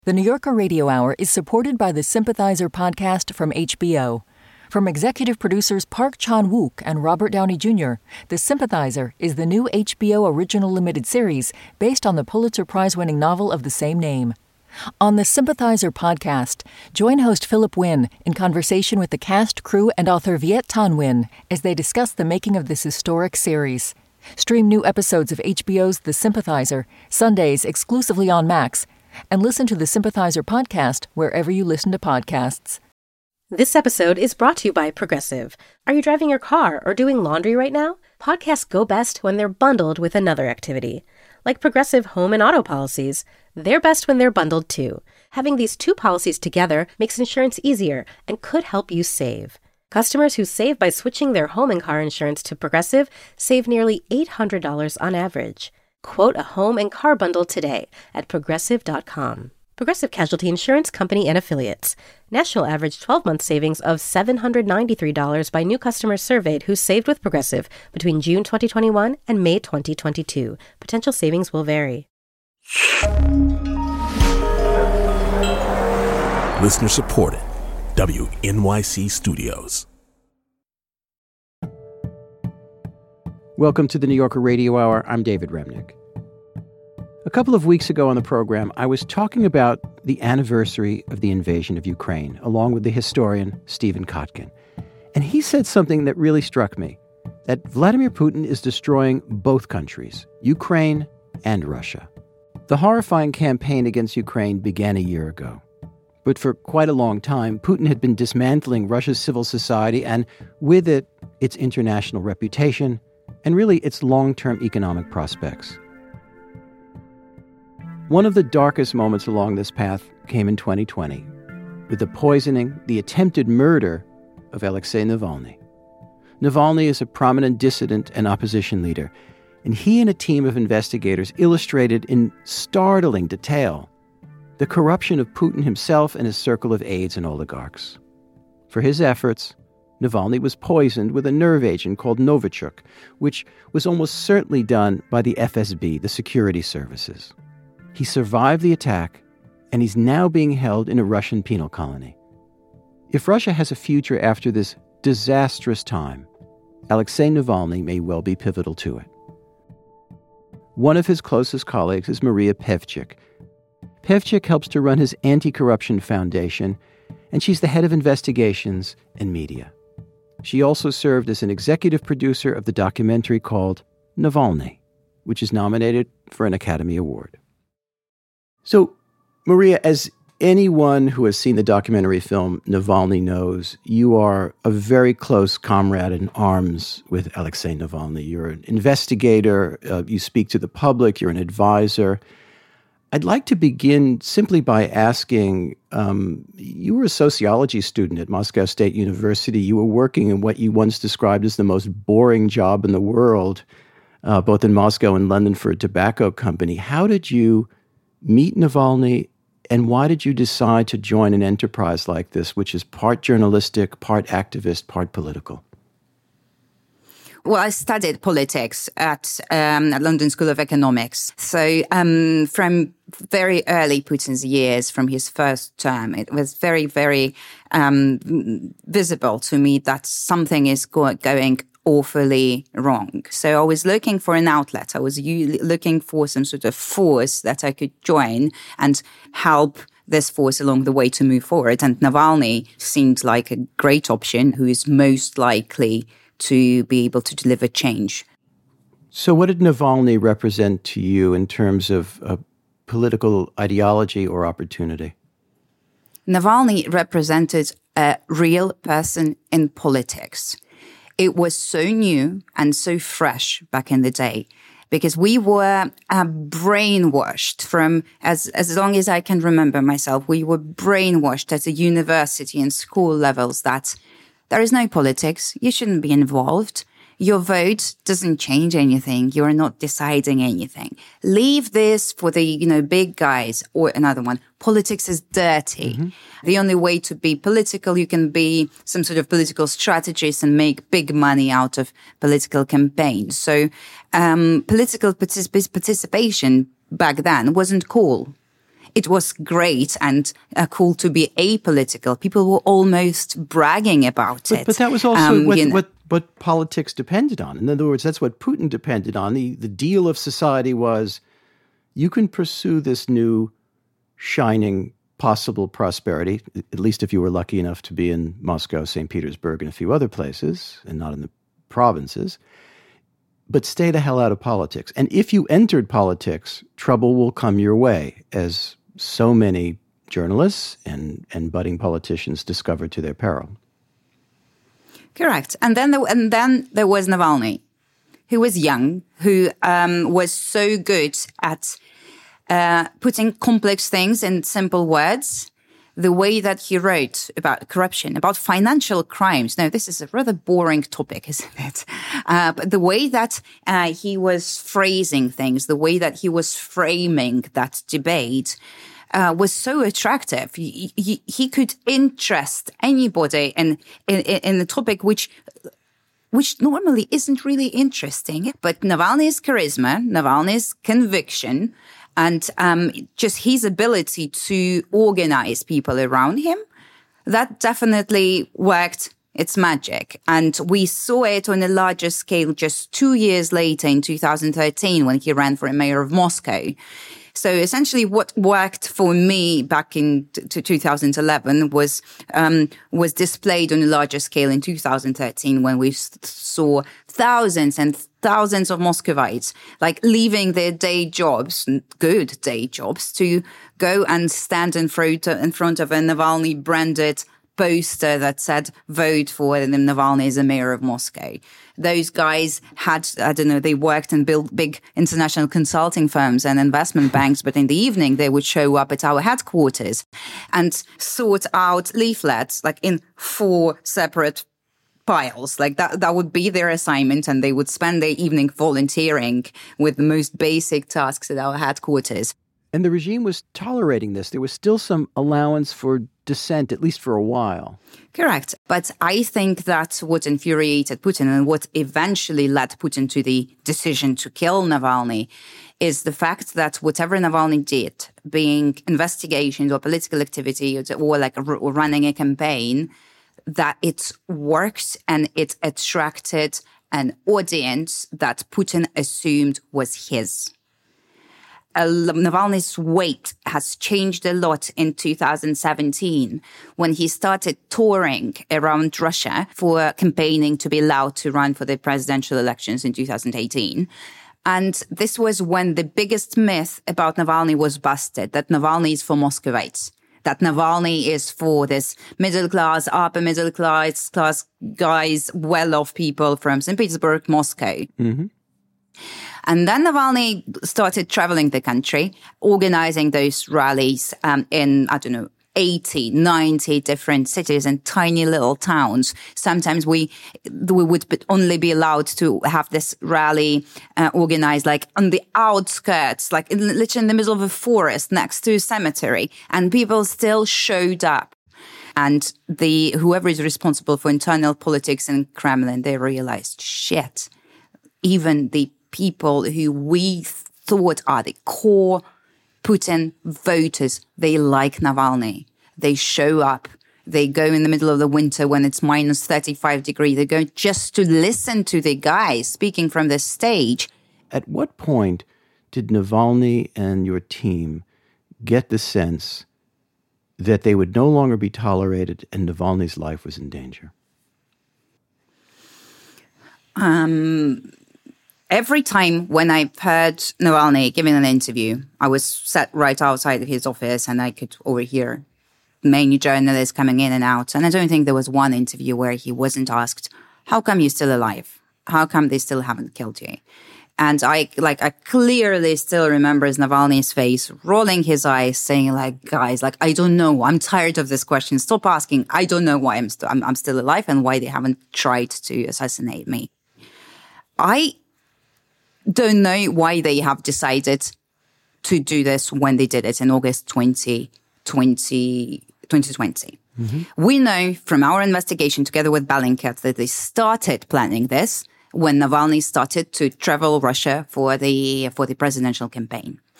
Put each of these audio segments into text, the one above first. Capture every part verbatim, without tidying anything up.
The New Yorker Radio Hour is supported by the Sympathizer podcast from H B O. From executive producers Park Chan-wook and Robert Downey Junior, The Sympathizer is the new H B O original limited series based on the Pulitzer Prize-winning novel of the same name. On the Sympathizer podcast, join host Philip Wynn in conversation with the cast, crew, and author Viet Thanh Nguyen as they discuss the making of this historic series. Stream new episodes of H B O's The Sympathizer, Sundays exclusively on Max, and listen to the Sympathizer podcast wherever you listen to podcasts. This episode is brought to you by Progressive. Are you driving your car or doing laundry right now? Podcasts go best when they're bundled with another activity. Like Progressive home and auto policies, they're best when they're bundled too. Having these two policies together makes insurance easier and could help you save. Customers who save by switching their home and car insurance to Progressive save nearly eight hundred dollars on average. Quote a home and car bundle today at progressive dot com. Progressive Casualty Insurance Company and Affiliates. National average twelve-month savings of seven hundred ninety-three dollars by new customers surveyed who saved with Progressive between June twenty twenty-one and May twenty twenty-two. Potential savings will vary. Listener supported. W N Y C Studios. Welcome to the New Yorker Radio Hour. I'm David Remnick. A couple of weeks ago on the program, I was talking about the anniversary of the invasion of Ukraine, along with the historian Stephen Kotkin. And he said something that really struck me, that Vladimir Putin is destroying both countries, Ukraine and Russia. The horrifying campaign against Ukraine began a year ago. But for quite a long time, Putin had been dismantling Russia's civil society and, with it, its international reputation, and really its long-term economic prospects. One of the darkest moments along this path came in twenty twenty, with the poisoning, the attempted murder of Alexei Navalny. Navalny is a prominent dissident and opposition leader, and he and a team of investigators illustrated in startling detail the corruption of Putin himself and his circle of aides and oligarchs. For his efforts, Navalny was poisoned with a nerve agent called Novichok, which was almost certainly done by the F S B, the security services. He survived the attack, and he's now being held in a Russian penal colony. If Russia has a future after this disastrous time, Alexei Navalny may well be pivotal to it. One of his closest colleagues is Maria Pevchik. Pevchik helps to run his anti-corruption foundation, and she's the head of investigations and media. She also served as an executive producer of the documentary called Navalny, which is nominated for an Academy Award. So, Maria, as anyone who has seen the documentary film Navalny knows, you are a very close comrade in arms with Alexei Navalny. You're an investigator, uh, you speak to the public, you're an advisor. I'd like to begin simply by asking, um, you were a sociology student at Moscow State University. You were working in what you once described as the most boring job in the world, uh, both in Moscow and London for a tobacco company. How did you meet Navalny, and why did you decide to join an enterprise like this, which is part journalistic, part activist, part political? Well, I studied politics at um, London School of Economics. So um, from very early Putin's years, from his first term, it was very, very um, visible to me that something is go- going awfully wrong. So I was looking for an outlet. I was u- looking for some sort of force that I could join and help this force along the way to move forward. And Navalny seemed like a great option who is most likely to be able to deliver change. So what did Navalny represent to you in terms of uh, political ideology or opportunity? Navalny represented a real person in politics. It was so new and so fresh back in the day because we were uh, brainwashed from, as, as long as I can remember myself, we were brainwashed at the university and school levels that there is no politics. You shouldn't be involved. Your vote doesn't change anything. You're not deciding anything. Leave this for the, you know, big guys. Or another one, politics is dirty. Mm-hmm. The only way to be political, you can be some sort of political strategist and make big money out of political campaigns. So um, political particip- participation back then wasn't cool. it was great and uh, cool to be apolitical. People were almost bragging about but, it. But that was also um, what, you know, what what politics depended on. In other words, that's what Putin depended on. The the deal of society was, you can pursue this new, shining, possible prosperity, at least if you were lucky enough to be in Moscow, Saint Petersburg, and a few other places, and not in the provinces, but stay the hell out of politics. And if you entered politics, trouble will come your way, as so many journalists and, and budding politicians discovered to their peril. Correct. And then, there, and then there was Navalny, who was young, who um, was so good at uh, putting complex things in simple words. The way that he wrote about corruption, about financial crimes. Now, this is a rather boring topic, isn't it? Uh, but the way that uh, he was phrasing things, the way that he was framing that debate uh, was so attractive. He, he, he could interest anybody in, in, in the topic which which normally isn't really interesting. But Navalny's charisma, Navalny's conviction, and um, just his ability to organize people around him, that definitely worked its magic. And we saw it on a larger scale just two years later in two thousand thirteen when he ran for mayor of Moscow. So essentially what worked for me back in t- two thousand eleven was um, was displayed on a larger scale in two thousand thirteen when we saw thousands and thousands of Muscovites like leaving their day jobs, good day jobs, to go and stand in front of, in front of a Navalny branded poster that said, vote for Navalny as a mayor of Moscow. Those guys had, I don't know, they worked and built big international consulting firms and investment banks, but in the evening they would show up at our headquarters and sort out leaflets like in four separate piles. Like that, that would be their assignment, and they would spend their evening volunteering with the most basic tasks at our headquarters. And the regime was tolerating this. There was still some allowance for dissent, at least for a while. Correct. But I think that what infuriated Putin and what eventually led Putin to the decision to kill Navalny is the fact that whatever Navalny did, being investigations or political activity or like a, or running a campaign, that it worked and it attracted an audience that Putin assumed was his. Uh, Navalny's weight has changed a lot in two thousand seventeen when he started touring around Russia for campaigning to be allowed to run for the presidential elections in two thousand eighteen. And this was when the biggest myth about Navalny was busted, that Navalny is for Muscovites, that Navalny is for this middle class, upper middle class, class guys, well-off people from Saint Petersburg, Moscow. Mm-hmm. And then Navalny started traveling the country, organizing those rallies um, in, I don't know, eighty, ninety different cities and tiny little towns. Sometimes we we would only be allowed to have this rally uh, organized like on the outskirts, like in, literally in the middle of a forest next to a cemetery. And people still showed up. And the whoever is responsible for internal politics in Kremlin, they realized, shit, even the people who we thought are the core Putin voters, they like Navalny. They show up. They go in the middle of the winter when it's minus thirty-five degrees. They go just to listen to the guy speaking from the stage. At what point did Navalny and your team get the sense that they would no longer be tolerated and Navalny's life was in danger? Um... Every time when I heard Navalny giving an interview, I was sat right outside of his office and I could overhear many journalists coming in and out. And I don't think there was one interview where he wasn't asked, how come you're still alive? How come they still haven't killed you? And I like I clearly still remember Navalny's face, rolling his eyes, saying like, guys, like, I don't know. I'm tired of this question. Stop asking. I don't know why I'm, st- I'm, I'm still alive and why they haven't tried to assassinate me. I don't know why they have decided to do this when they did it in August twenty twenty. Mm-hmm. We know from our investigation together with Bellingcat that they started planning this when Navalny started to travel Russia for the for the presidential campaign.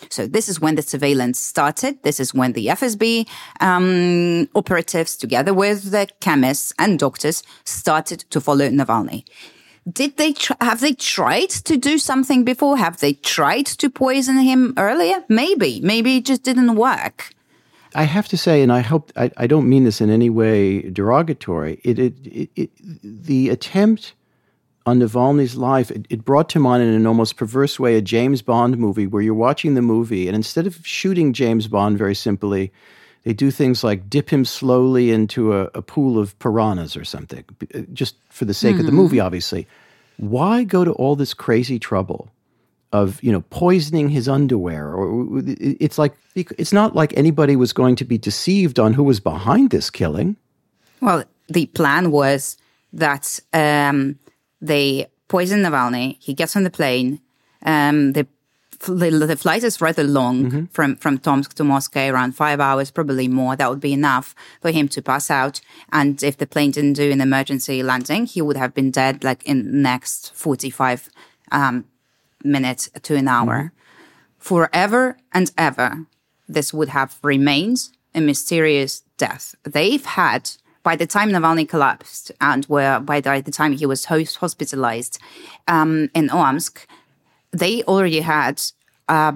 So this is when the surveillance started. This is when the F S B um, operatives, together with the chemists and doctors, started to follow Navalny. Did they tr- have they tried to do something before? Have they tried to poison him earlier? Maybe. Maybe it just didn't work. I have to say, and I hope I, I don't mean this in any way derogatory. It, it, it, it the attempt on Navalny's life, it, it brought to mind in an almost perverse way a James Bond movie where you're watching the movie, and instead of shooting James Bond very simply, they do things like dip him slowly into a, a pool of piranhas or something, just for the sake mm-hmm. of the movie, obviously. Why go to all this crazy trouble of, you know, poisoning his underwear? Or it's like, it's not like anybody was going to be deceived on who was behind this killing. Well, the plan was that um, they poison Navalny, he gets on the plane, um, the The, the flight is rather long mm-hmm. from, from Tomsk to Moscow, around five hours, probably more. That would be enough for him to pass out. And if the plane didn't do an emergency landing, he would have been dead like in the next forty-five um, minutes to an hour. Mm-hmm. Forever and ever, this would have remained a mysterious death. They've had, by the time Navalny collapsed and were, by the, the time he was host, hospitalized um, in Omsk, they already had a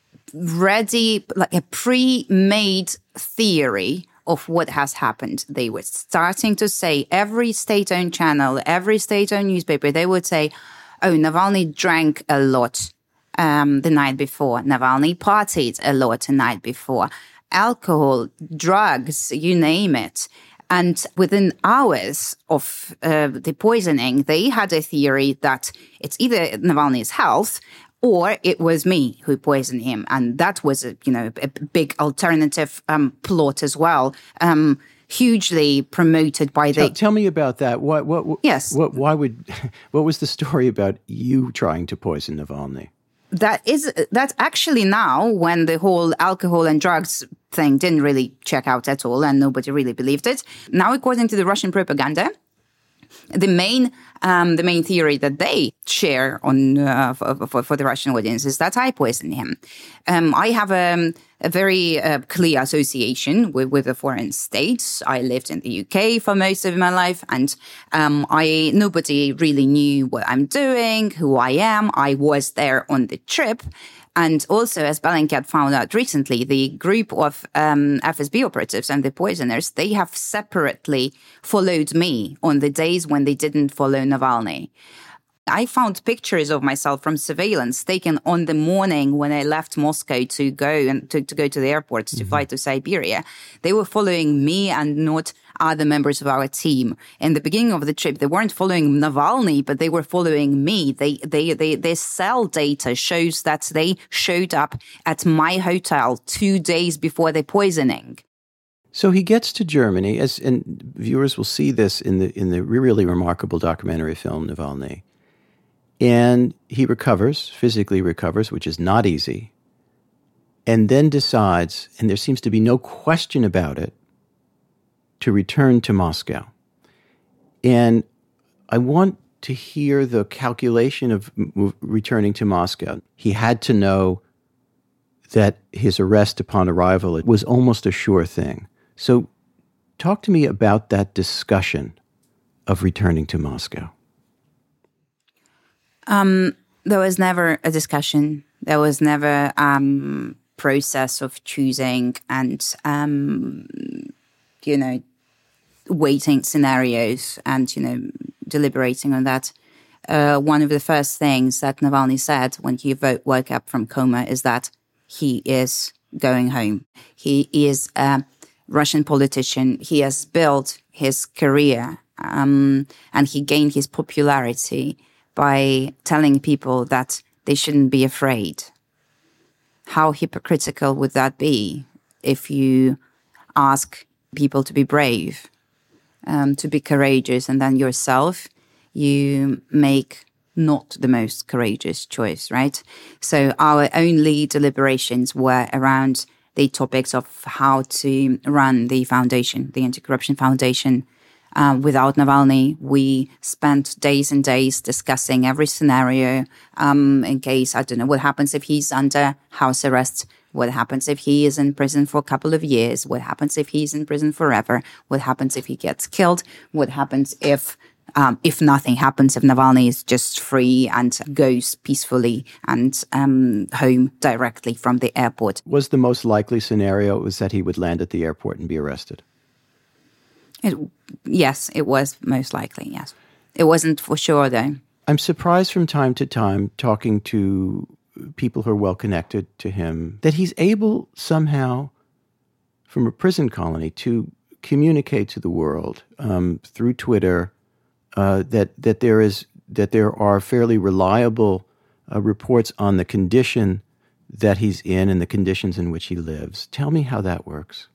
ready, like a pre-made theory of what has happened. They were starting to say, every state-owned channel, every state-owned newspaper, they would say, oh, Navalny drank a lot um, the night before. Navalny partied a lot the night before. Alcohol, drugs, you name it. And within hours of uh, the poisoning, they had a theory that it's either Navalny's health or it was me who poisoned him. And that was, a, you know, a big alternative um, plot as well, um, hugely promoted by the... Tell, tell me about that. What, what, what, yes. What, why would, what was the story about you trying to poison Navalny? That is, that's actually now when the whole alcohol and drugs thing didn't really check out at all and nobody really believed it. Now, according to the Russian propaganda, the main um, the main theory that they share on uh, for, for, for the Russian audience is that I poisoned him. Um, I have a, a very uh, clear association with, with the foreign states. I lived in the U K for most of my life, and um, I nobody really knew what I'm doing, who I am. I was there on the trip. And also, as Bellingcat found out recently, the group of um, F S B operatives and the poisoners, they have separately followed me on the days when they didn't follow Navalny. I found pictures of myself from surveillance taken on the morning when I left Moscow to go and to, to go to the airport to mm-hmm. fly to Siberia. They were following me and not other members of our team. In the beginning of the trip, they weren't following Navalny, but they were following me. They, they, they, their cell data shows that they showed up at my hotel two days before the poisoning. So he gets to Germany, as and viewers will see this in the in the really remarkable documentary film Navalny. And he recovers, physically recovers, which is not easy, and then decides, and there seems to be no question about it, to return to Moscow. And I want to hear the calculation of m- returning to Moscow. He had to know that his arrest upon arrival was almost a sure thing. So talk to me about that discussion of returning to Moscow. Um, there was never a discussion. There was never a um, process of choosing and, um, you know, waiting scenarios and, you know, deliberating on that. Uh, one of the first things that Navalny said when he woke up from coma is that he is going home. He is a Russian politician. He has built his career um, and he gained his popularity by telling people that they shouldn't be afraid. How hypocritical would that be if you ask people to be brave, um, to be courageous, and then yourself, you make not the most courageous choice, right? So our only deliberations were around the topics of how to run the foundation, the Anti-Corruption Foundation, Uh, without Navalny, we spent days and days discussing every scenario um, in case, I don't know, what happens if he's under house arrest, what happens if he is in prison for a couple of years, what happens if he's in prison forever, what happens if he gets killed, what happens if um, if nothing happens, if Navalny is just free and goes peacefully and um, home directly from the airport. Was the most likely scenario was that he would land at the airport and be arrested? It, yes, it was most likely, yes. It wasn't for sure, though. I'm surprised from time to time, talking to people who are well connected to him, that he's able somehow, from a prison colony, to communicate to the world um, through Twitter uh, that that there is that there are fairly reliable uh, reports on the condition that he's in and the conditions in which he lives. Tell me how that works.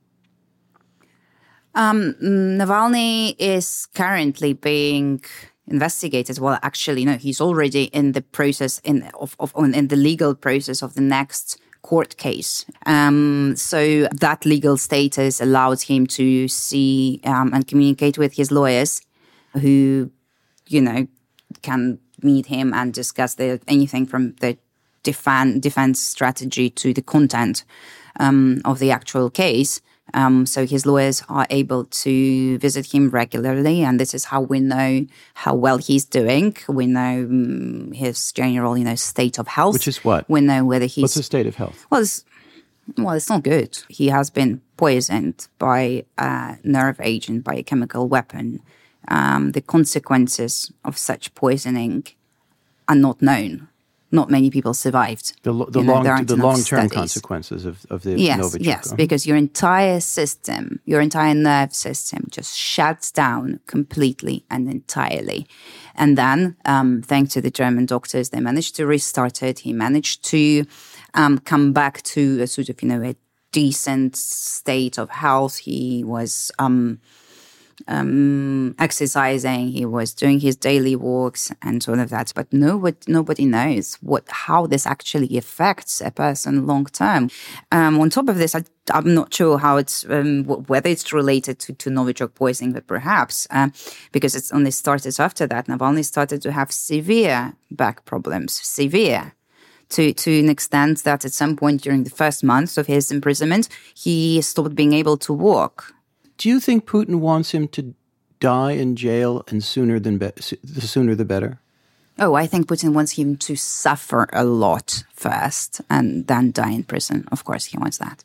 Um, Navalny is currently being investigated. Well, actually, no, he's already in the process in of, of in the legal process of the next court case. Um, so that legal status allows him to see um, and communicate with his lawyers, who, you know, can meet him and discuss the, anything from the defend, defense strategy to the content um, of the actual case. Um, so his lawyers are able to visit him regularly, and this is how we know how well he's doing. We know um, his general, you know, state of health. Which is what? We know whether he's... What's his state of health? Well, it's, well, it's not good. He has been poisoned by a nerve agent, by a chemical weapon. Um, the consequences of such poisoning are not known. Not many people survived. The, the, you know, long, the long-term studies. consequences of, of the yes, Novichok. Yes, because your entire system, your entire nerve system just shuts down completely and entirely. And then, um, thanks to the German doctors, they managed to restart it. He managed to um, come back to a sort of, you know, a decent state of health. He was... Um, Um, exercising, he was doing his daily walks and all of that. But nobody, nobody knows what how this actually affects a person long term. Um, on top of this, I, I'm not sure how it's um, whether it's related to, to Novichok poisoning, but perhaps uh, because it's only started after that. Navalny started to have severe back problems, severe. To, to an extent that at some point during the first months of his imprisonment, he stopped being able to walk. Do you think Putin wants him to die in jail, and sooner than be- the sooner the better? Oh, I think Putin wants him to suffer a lot first and then die in prison. Of course, he wants that.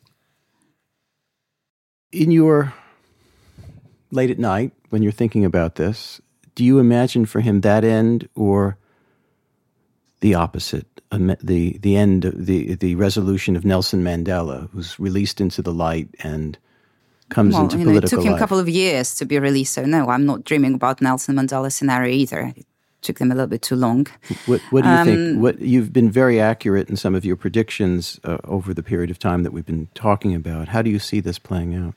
In your late at night, when you're thinking about this, do you imagine for him that end or the opposite, the the end, the the resolution of Nelson Mandela, who's released into the light and comes well, into you know, political it took him life? a couple of years to be released, so no, I'm not dreaming about Nelson Mandela's scenario either. It took them a little bit too long. What, what do you um, think? What you've been very accurate in some of your predictions uh, over the period of time that we've been talking about. How do you see this playing out?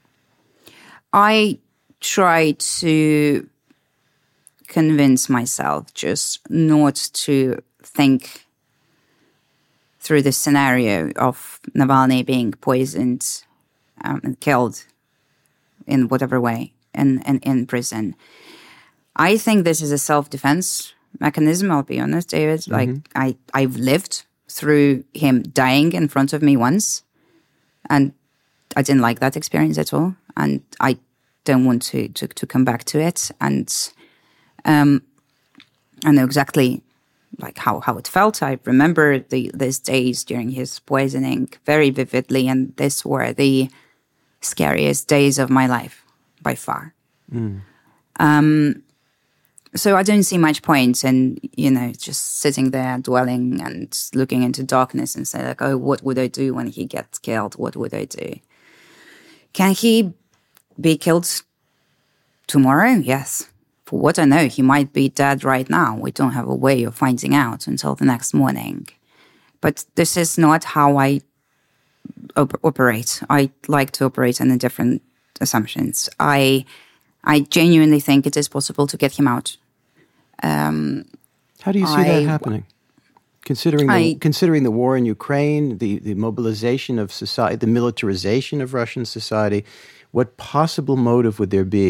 I try to convince myself just not to think through the scenario of Navalny being poisoned um, and killed in whatever way in, in, in prison. I think this is a self-defense mechanism, I'll be honest, David. Mm-hmm. Like, I, I've lived through him dying in front of me once, and I didn't like that experience at all, and I don't want to, to, to come back to it. And um, I know exactly like how, how it felt. I remember the these days during his poisoning very vividly, and these were the scariest days of my life by far. Mm. Um, so I don't see much point in, you know, just sitting there dwelling and looking into darkness and say like, oh, what would I do when he gets killed? What would I do? Can he be killed tomorrow? Yes. For what I know, he might be dead right now. We don't have a way of finding out until the next morning. But this is not how I op- operate. I like to operate under different assumptions. I I genuinely think it is possible to get him out. Um, how do you see I, that happening? Considering the, I, considering the war in Ukraine, the, the mobilization of society, the militarization of Russian society, what possible motive would there be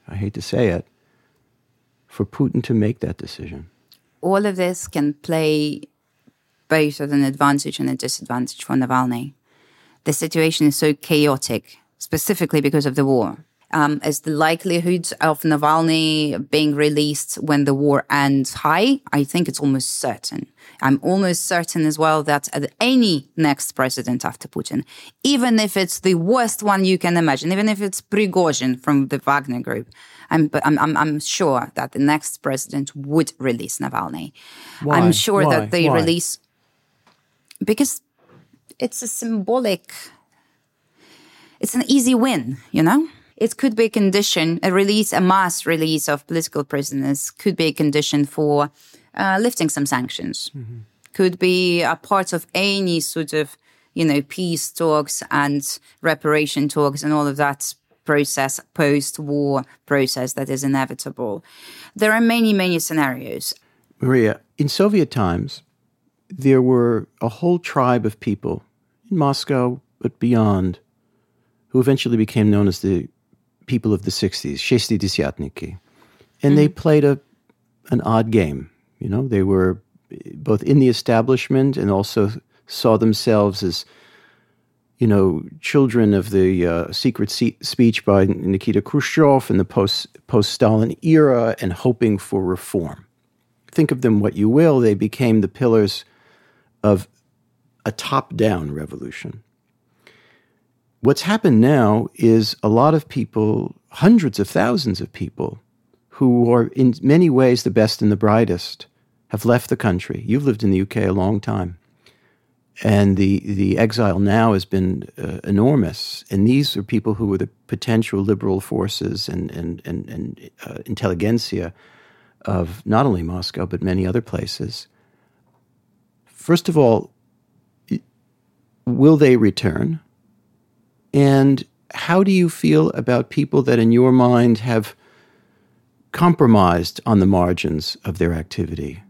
I hate to say it, for Putin to make that decision? All of this can play both as an advantage and a disadvantage for Navalny. The situation is so chaotic, specifically because of the war. Um, is the likelihood of Navalny being released when the war ends high? I think it's almost certain. I'm almost certain as well that any next president after Putin, even if it's the worst one you can imagine, even if it's Prigozhin from the Wagner Group, I'm, but I'm, I'm, I'm sure that the next president would release Navalny. Why? I'm sure Why? that they Why? release because it's a symbolic, it's an easy win, you know? It could be a condition, a release, a mass release of political prisoners could be a condition for uh, lifting some sanctions. Mm-hmm. Could be a part of any sort of, you know, peace talks and reparation talks and all of that process, post-war process that is inevitable. There are many, many scenarios. Maria, in Soviet times, there were a whole tribe of people in Moscow, but beyond, who eventually became known as the people of the sixties, Shestidesiatniki. And mm. they played a an odd game. You know, they were both in the establishment and also saw themselves as, you know, children of the uh, secret se- speech by Nikita Khrushchev in the post, post-Stalin era and hoping for reform. Think of them what you will, they became the pillars of a top-down revolution. What's happened now is a lot of people, hundreds of thousands of people, who are in many ways the best and the brightest, have left the country. You've lived in the U K a long time. And the, the exile now has been uh, enormous. And these are people who were the potential liberal forces and, and, and, and uh, intelligentsia of not only Moscow, but many other places. First of all, will they return? And how do you feel about people that in your mind have compromised on the margins of their activity?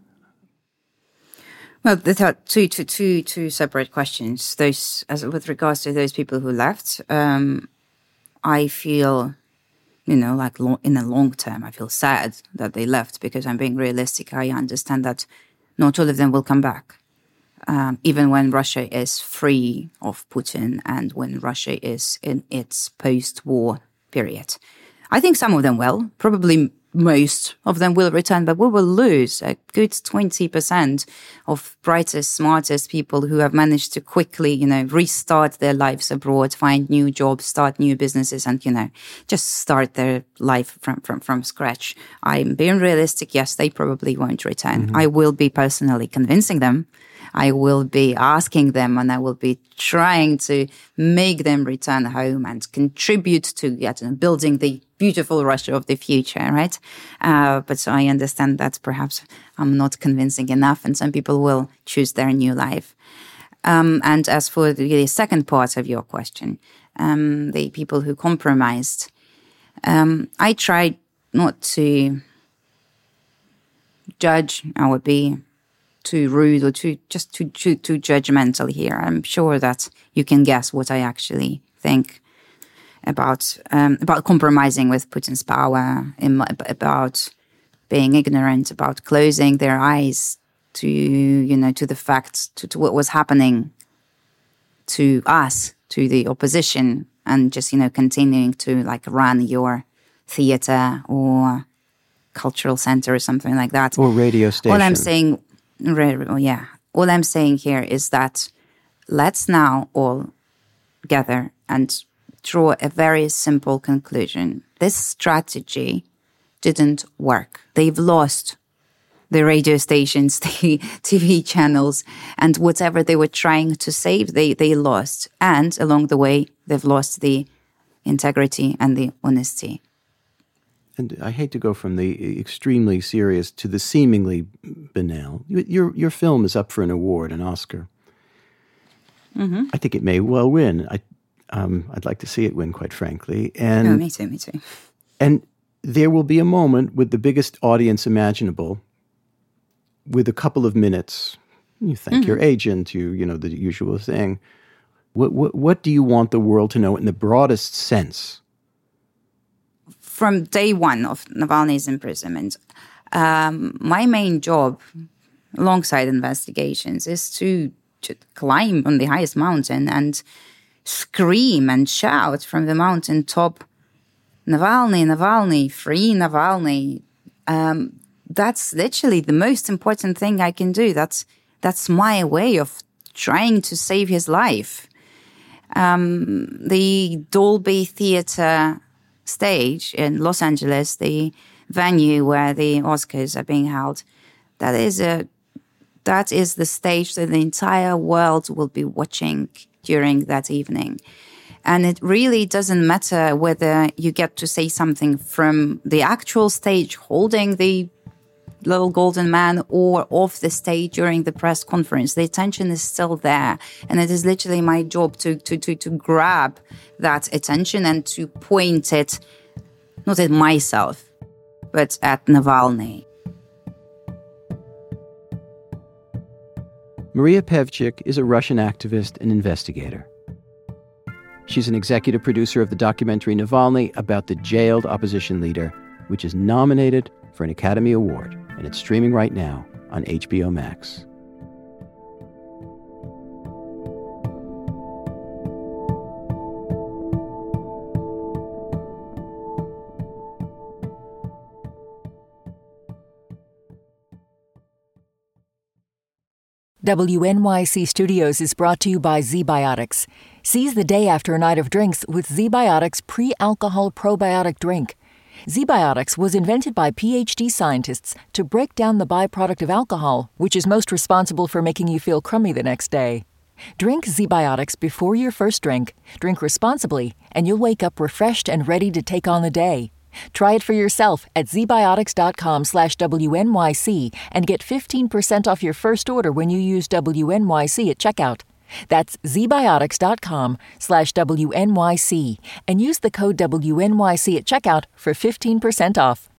Well, there are two, two, two, two separate questions. Those, as with regards to those people who left, um, I feel, you know, like lo- in the long term, I feel sad that they left because I'm being realistic. I understand that not all of them will come back. Um, even when Russia is free of Putin and when Russia is in its post-war period. I think some of them will, probably most of them will return, but we will lose a good twenty percent of brightest, smartest people who have managed to quickly, you know, restart their lives abroad, find new jobs, start new businesses, and, you know, just start their life from, from, from scratch. I'm being realistic. Yes, they probably won't return. Mm-hmm. I will be personally convincing them. I will be asking them and I will be trying to make them return home and contribute to you know, building the beautiful Russia of the future, right? Uh, but so I understand that perhaps I'm not convincing enough and some people will choose their new life. Um, and as for the, the second part of your question, um, the people who compromised, um, I tried not to judge, I would be too rude or too just too, too too judgmental here. I'm sure that you can guess what I actually think about um, about compromising with Putin's power, in, about being ignorant, about closing their eyes to you know to the facts, to, to what was happening to us, to the opposition, and just you know continuing to like run your theater or cultural center or something like that, or radio station. All I'm saying. Yeah. All I'm saying here is that let's now all gather and draw a very simple conclusion. This strategy didn't work. They've lost the radio stations, the T V channels, and whatever they were trying to save, they, they lost. And along the way, they've lost the integrity and the honesty. And I hate to go from the extremely serious to the seemingly banal. Your your film is up for an award, an Oscar. Mm-hmm. I think it may well win. I, um, I'd like to see it win, quite frankly. And oh, me too, me too. And there will be a moment with the biggest audience imaginable, with a couple of minutes. You thank mm-hmm. your agent, you you know the usual thing. What what what do you want the world to know in the broadest sense? from day one of Navalny's imprisonment, um, my main job, alongside investigations, is to, to climb on the highest mountain and scream and shout from the mountain top, Navalny, Navalny, free Navalny. Um, that's literally the most important thing I can do. That's that's my way of trying to save his life. Um, the Dolby Theatre stage in Los Angeles, the venue where the Oscars are being held, that is a that is the stage that the entire world will be watching during that evening. And it really doesn't matter whether you get to say something from the actual stage holding the little golden man or off the stage during the press conference. The attention is still there. And it is literally my job to, to, to, to grab that attention and to point it, not at myself, but at Navalny. Maria Pevchik is a Russian activist and investigator. She's an executive producer of the documentary Navalny about the jailed opposition leader, which is nominated for an Academy Award, and it's streaming right now on H B O Max. W N Y C Studios is brought to you by ZBiotics. Seize the day after a night of drinks with ZBiotics pre-alcohol probiotic drink. ZBiotics was invented by P H D scientists to break down the byproduct of alcohol, which is most responsible for making you feel crummy the next day. Drink ZBiotics before your first drink, drink responsibly, and you'll wake up refreshed and ready to take on the day. Try it for yourself at zbiotics.com slash WNYC and get fifteen percent off your first order when you use W N Y C at checkout. That's zbiotics.com slash WNYC and use the code W N Y C at checkout for fifteen percent off.